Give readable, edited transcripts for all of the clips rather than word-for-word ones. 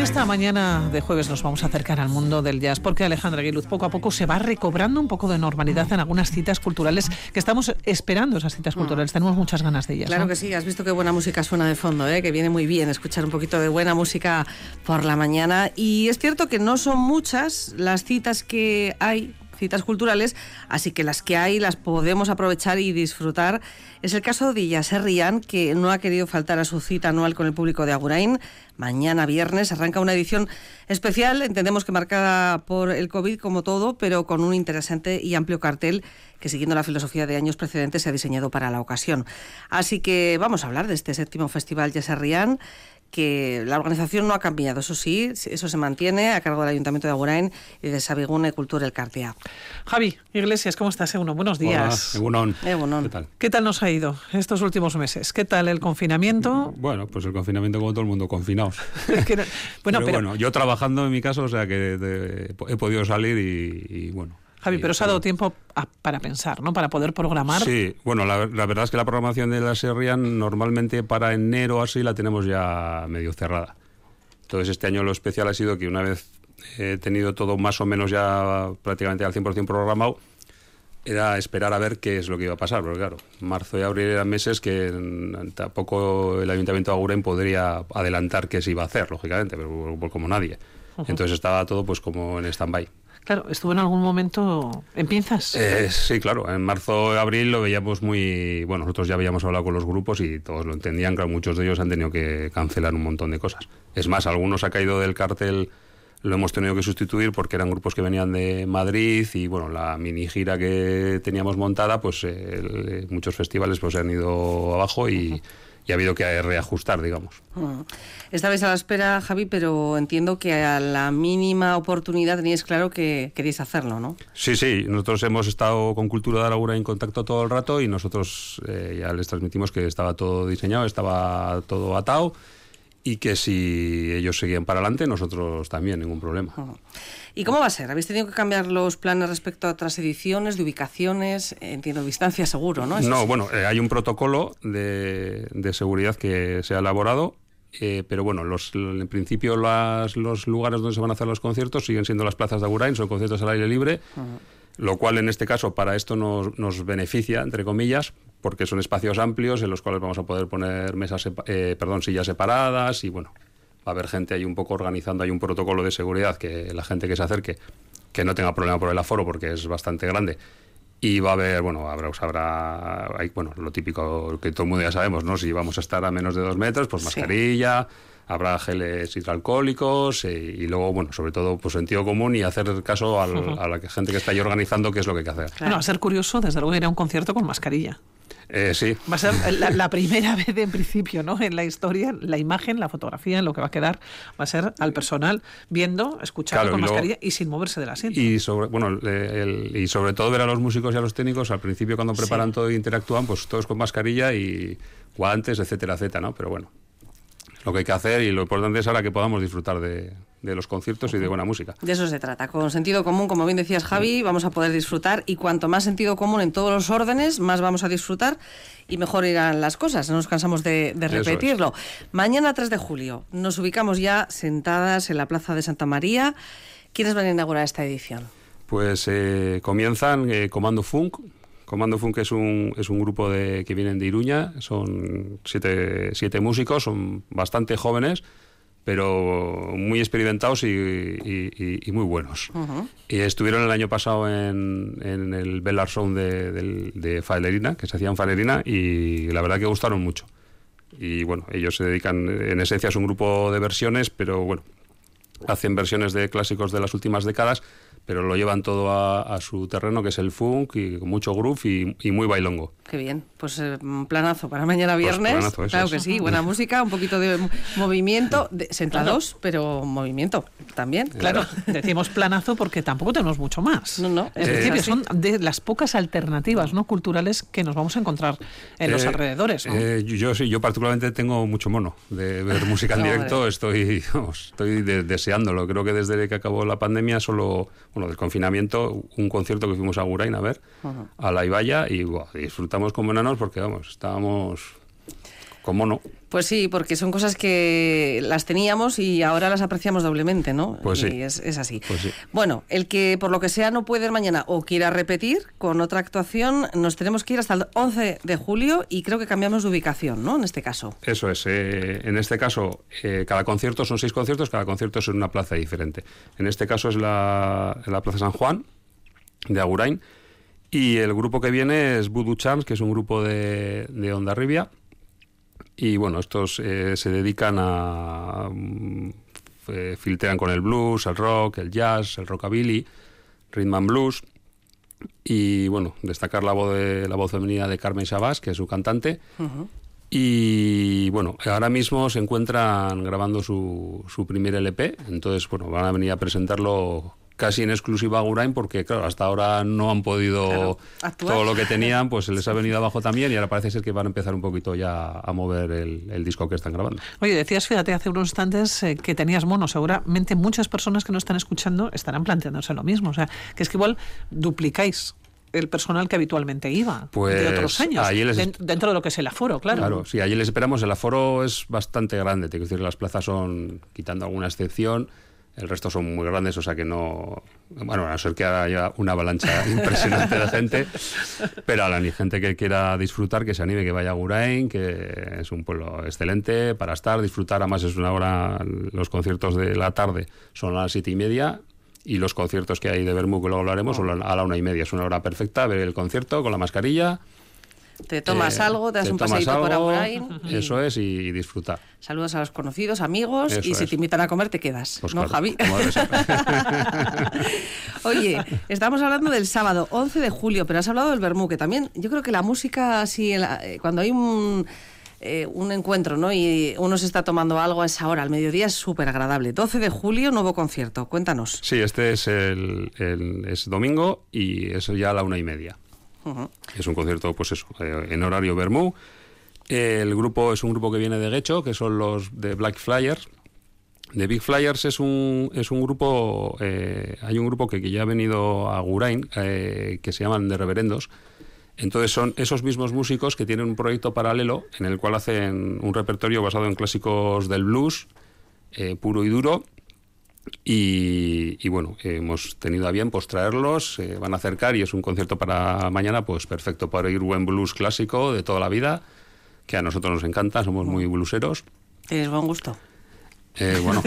esta mañana de jueves nos vamos a acercar al mundo del jazz, porque Alejandra Aguiluz poco a poco se va recobrando un poco de normalidad en algunas citas culturales que estamos esperando. Esas citas culturales, tenemos muchas ganas de ellas. Claro, ¿no? que sí, has visto qué buena música suena de fondo, que viene muy bien escuchar un poquito de buena música por la mañana. Y es cierto que no son muchas las citas que hay, citas culturales, así que las que hay las podemos aprovechar y disfrutar. Es el caso de Yasser Rian, que no ha querido faltar a su cita anual con el público de Agurain. Mañana viernes arranca una edición especial, entendemos que marcada por el COVID como todo, pero con un interesante y amplio cartel que, siguiendo la filosofía de años precedentes, se ha diseñado para la ocasión. Así que vamos a hablar de este 7º Festival Yasser Rian, que la organización no ha cambiado, eso sí, eso se mantiene a cargo del Ayuntamiento de Agurain y de Sabigune Cultura Elkartea. Javi Iglesias, ¿cómo estás, Egunon? Buenos días. Hola, Egunon. Egunon. ¿Qué tal nos ha ido estos últimos meses? ¿Qué tal el confinamiento? Bueno, pues el confinamiento como todo el mundo, confinados. Bueno, yo trabajando en mi caso, o sea que he podido salir y bueno. Javi, pero os ha dado tiempo para pensar, ¿no? Para poder programar. Sí, bueno, la verdad es que la programación de la Yasser Rian normalmente para enero así la tenemos ya medio cerrada. Entonces este año lo especial ha sido que una vez he tenido todo más o menos ya prácticamente al 100% programado, era esperar a ver qué es lo que iba a pasar, porque claro, marzo y abril eran meses que tampoco el Ayuntamiento de Agurain podría adelantar qué se iba a hacer, lógicamente, pero como nadie. Entonces estaba todo pues como en stand-by. Claro, ¿estuvo en algún momento en pinzas? Sí, claro. En marzo y abril lo veíamos muy... Bueno, nosotros ya habíamos hablado con los grupos y todos lo entendían. Claro, muchos de ellos han tenido que cancelar un montón de cosas. Es más, algunos ha caído del cartel, lo hemos tenido que sustituir porque eran grupos que venían de Madrid y, bueno, la mini gira que teníamos montada, pues muchos festivales pues se han ido abajo y ha habido que reajustar, digamos. Estabais a la espera, Javi, pero entiendo que a la mínima oportunidad teníais claro que queréis hacerlo, ¿no? Sí. Nosotros hemos estado con Cultura de Agurain en contacto todo el rato y nosotros ya les transmitimos que estaba todo diseñado, estaba todo atado y que si ellos seguían para adelante, nosotros también, ningún problema. ¿Y cómo va a ser? ¿Habéis tenido que cambiar los planes respecto a otras ediciones, de ubicaciones? Entiendo, distancia seguro, ¿no? No, bueno, hay un protocolo de seguridad que se ha elaborado, pero bueno, en principio los lugares donde se van a hacer los conciertos siguen siendo las plazas de Agurain, son conciertos al aire libre, lo cual en este caso para esto nos beneficia, entre comillas, porque son espacios amplios en los cuales vamos a poder poner sillas separadas y bueno, va a haber gente ahí un poco organizando, hay un protocolo de seguridad que la gente que se acerque que no tenga problema por el aforo porque es bastante grande y va a haber, bueno, lo típico que todo el mundo ya sabemos, ¿no? Si vamos a estar a menos de 2 metros, pues mascarilla, habrá geles hidroalcohólicos y luego, bueno, sobre todo, pues sentido común y hacer caso a la gente que está ahí organizando qué es lo que hay que hacer. Bueno, va a ser curioso, desde luego, ir a un concierto con mascarilla. Sí. Va a ser la primera vez en principio, ¿no? En la historia, la imagen, la fotografía, lo que va a quedar va a ser al personal viendo, escuchando con mascarilla y sin moverse del asiento. Y sobre todo ver a los músicos y a los técnicos al principio cuando preparan todo e interactúan, pues todos con mascarilla y guantes, etcétera, ¿no? Pero bueno, lo que hay que hacer y lo importante es ahora que podamos disfrutar de los conciertos y de buena música. De eso se trata, con sentido común, como bien decías, Javi, vamos a poder disfrutar y cuanto más sentido común en todos los órdenes, más vamos a disfrutar y mejor irán las cosas, no nos cansamos de repetirlo. Mañana 3 de julio nos ubicamos ya sentadas en la Plaza de Santa María. ¿Quiénes van a inaugurar esta edición? Pues comienzan Comando Funk. Comando Funk es un grupo que vienen de Iruña, son 7 músicos, son bastante jóvenes, pero muy experimentados y muy buenos. Y estuvieron el año pasado en el Bellar Sound de Falerina, que se hacía en Falerina, y la verdad que gustaron mucho. Y bueno, ellos se dedican, en esencia es un grupo de versiones, pero bueno, hacen versiones de clásicos de las últimas décadas, pero lo llevan todo a su terreno, que es el funk, y con mucho groove y muy bailongo. Qué bien, pues un planazo para mañana viernes. Pues planazo, claro que sí, buena música, un poquito de movimiento, sentados, pero movimiento también. Claro, decimos planazo porque tampoco tenemos mucho más. No. En principio son de las pocas alternativas, ¿no?, culturales que nos vamos a encontrar en los alrededores, ¿no? Yo particularmente tengo mucho mono de ver música en directo, estoy deseándolo. Creo que desde que acabó la pandemia del confinamiento, un concierto que fuimos a Agurain a ver, a la Ibaya, y disfrutamos como enanos porque, estábamos ¿Cómo no? Pues sí, porque son cosas que las teníamos y ahora las apreciamos doblemente, ¿no? Pues sí. Y es así. Pues sí. Bueno, el que por lo que sea no puede ir mañana o quiera repetir con otra actuación, nos tenemos que ir hasta el 11 de julio y creo que cambiamos de ubicación, ¿no? En este caso. Eso es. En este caso, cada concierto son 6 conciertos, cada concierto es en una plaza diferente. En este caso es la Plaza San Juan, de Agurain, y el grupo que viene es Voodoo Charms, que es un grupo de Hondarribia. Y bueno, estos se dedican a... filtrean con el blues, el rock, el jazz, el rockabilly, rhythm and blues. Y bueno, destacar la voz femenina de Carmen Shabás, que es su cantante. Uh-huh. Y bueno, ahora mismo se encuentran grabando su primer LP. Entonces, bueno, van a venir a presentarlo casi en exclusiva a Agurain, porque claro, hasta ahora no han podido todo lo que tenían, pues se les ha venido abajo también, y ahora parece ser que van a empezar un poquito ya a mover el disco que están grabando. Oye, decías, fíjate, hace unos instantes que tenías mono. Seguramente muchas personas que nos están escuchando estarán planteándose lo mismo. O sea, que es que igual duplicáis el personal que habitualmente iba pues de otros años, dentro de lo que es el aforo, claro. Claro, sí, allí les esperamos. El aforo es bastante grande, te quiero decir, las plazas son, quitando alguna excepción, el resto son muy grandes, o sea que no... Bueno, a no ser que haya una avalancha impresionante de gente, pero a la gente que quiera disfrutar, que se anime, que vaya a Agurain, que es un pueblo excelente para estar, disfrutar. Además es una hora, los conciertos de la tarde son a las 7:30, y los conciertos que hay de Vermú, que luego hablaremos, son a la 1:30. Es una hora perfecta, ver el concierto con la mascarilla. Te tomas algo, te das un paseíto por Agurain. Eso es, y disfrutar. Saludas a los conocidos, amigos, eso y si te invitan a comer te quedas, pues ¿no, claro, Javi? Oye, estamos hablando del sábado 11 de julio, pero has hablado del Vermú, que también yo creo que la música, así, cuando hay un encuentro, ¿no? Y uno se está tomando algo a esa hora, al mediodía, es súper agradable. 12 de julio, nuevo concierto. Cuéntanos. Sí, este es es domingo y es ya a la 1:30. Uh-huh. Es un concierto, pues eso, en horario Vermú. El grupo es un grupo que viene de Guecho, que son los de Black Flyers. The Big Flyers es un grupo, hay un grupo que ya ha venido a Agurain, que se llaman The Reverendos. Entonces son esos mismos músicos que tienen un proyecto paralelo en el cual hacen un repertorio basado en clásicos del blues, puro y duro. Y bueno, hemos tenido a bien pues traerlos, van a acercar, y es un concierto para mañana pues perfecto para oír buen blues clásico de toda la vida, que a nosotros nos encanta, somos muy blueseros. ¿Tienes buen gusto? Bueno,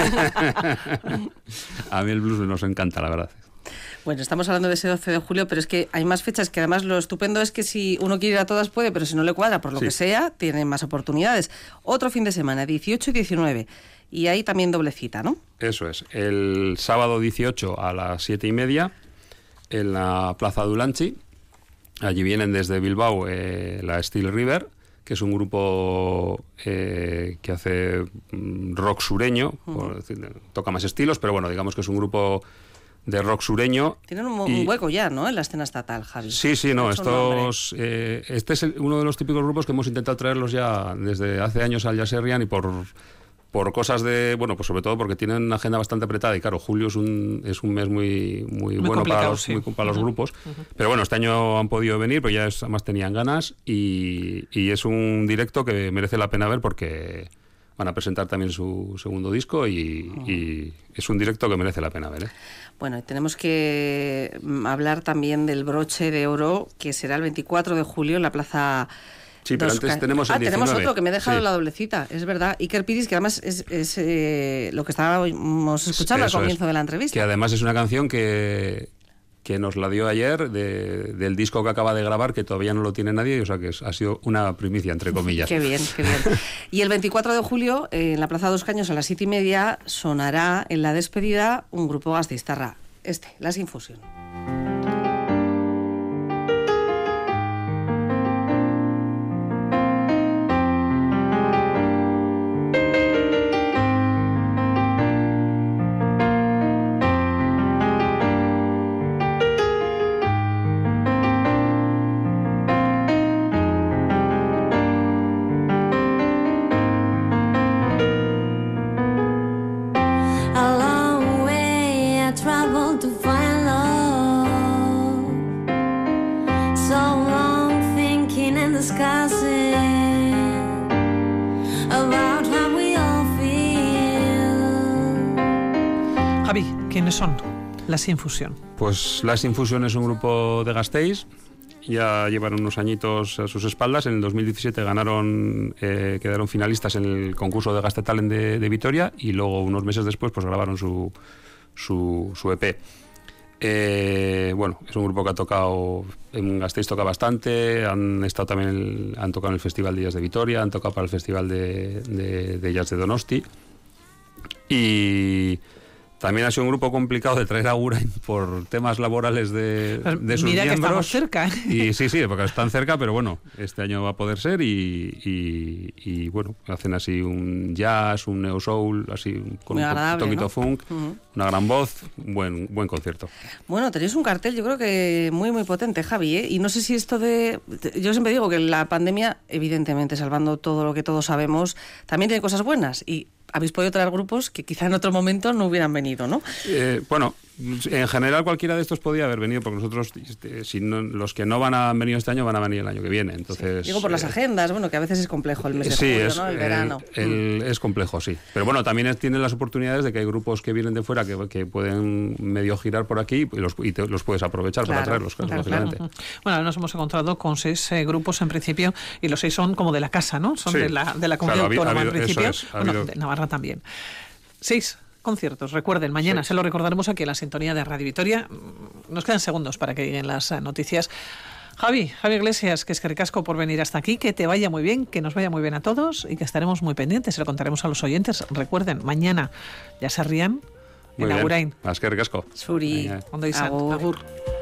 a mí el blues nos encanta, la verdad. Bueno, estamos hablando de ese 12 de julio, pero es que hay más fechas, que además lo estupendo es que si uno quiere ir a todas puede, pero si no le cuadra, por lo que sea, tiene más oportunidades. Otro fin de semana, 18 y 19, y ahí también doble cita, ¿no? Eso es, el sábado 18 a las 7:30 en la Plaza Dulanchi. Allí vienen desde Bilbao la Steel River, que es un grupo que hace rock sureño, por decir, toca más estilos, pero bueno, digamos que es un grupo de rock sureño. Tienen un hueco ya, ¿no?, en la escena estatal, Javi. Sí, no, estos... este es uno de los típicos grupos que hemos intentado traerlos ya desde hace años al Jazz Herrian, y por cosas de... Bueno, pues sobre todo porque tienen una agenda bastante apretada, y claro, julio es un mes muy bueno para los grupos. Uh-huh. Pero bueno, este año han podido venir, pero ya además tenían ganas, y es un directo que merece la pena ver, porque van a presentar también su segundo disco, y es un directo que merece la pena ver, ¿eh? Bueno, tenemos que hablar también del broche de oro, que será el 24 de julio en la Plaza... Sí, pero antes tenemos el 19. Tenemos otro, que me he dejado la doblecita, es verdad. Iker Piris, que además es lo que estábamos escuchando al comienzo de la entrevista. Que además es una canción que nos la dio ayer del disco que acaba de grabar, que todavía no lo tiene nadie, o sea que ha sido una primicia, entre comillas. Qué bien, qué bien. Y el 24 de julio, en la Plaza Dos Caños, a las 7:30, sonará en la despedida un grupo gasteiztarra, Las Infusión. about how we all feel. Javi, ¿quiénes son Las Infusión? Pues Las Infusión es un grupo de Gasteiz. Ya llevan unos añitos a sus espaldas. En el 2017 quedaron finalistas en el concurso de Gastetalent de Vitoria, y luego unos meses después pues grabaron su EP. Bueno, es un grupo que ha tocado en Gasteiz, toca bastante. Han tocado en el Festival de Jazz de Vitoria, han tocado para el Festival de Jazz de Donosti, y también ha sido un grupo complicado de traer a Agurain por temas laborales de sus miembros. Mira que estamos cerca. Y sí, porque están cerca, pero bueno, este año va a poder ser, y bueno, hacen así un jazz, un neo soul, así con un toquito, ¿no? Funk, una gran voz, buen concierto. Bueno, tenéis un cartel, yo creo que muy muy potente, Javi, ¿eh? Y no sé si esto yo siempre digo que la pandemia, evidentemente, salvando todo lo que todos sabemos, también tiene cosas buenas, y habéis podido traer grupos que quizá en otro momento no hubieran venido, ¿no? Bueno, en general cualquiera de estos podía haber venido, porque nosotros, los que no han venido este año van a venir el año que viene. Entonces, sí. Digo por las agendas, bueno, que a veces es complejo el mes de julio, ¿no? El verano. Es complejo, sí. Pero bueno, también tienen las oportunidades de que hay grupos que vienen de fuera que pueden medio girar por aquí, y los puedes aprovechar, claro, para traerlos, lógicamente. Claro. Bueno, nos hemos encontrado con 6 grupos en principio, y los 6 son como de la casa, ¿no? Son de la comunidad autónoma en principio. De Navarra también. 6 conciertos, recuerden, mañana se lo recordaremos aquí en la sintonía de Radio Vitoria. Nos quedan segundos para que lleguen las noticias. Javi Iglesias, que es que ricasco por venir hasta aquí, que te vaya muy bien, que nos vaya muy bien a todos, y que estaremos muy pendientes, se lo contaremos a los oyentes. Recuerden, mañana ya se rían en Agurain. Es que ricasco. Suri, Ondo izan. Agur.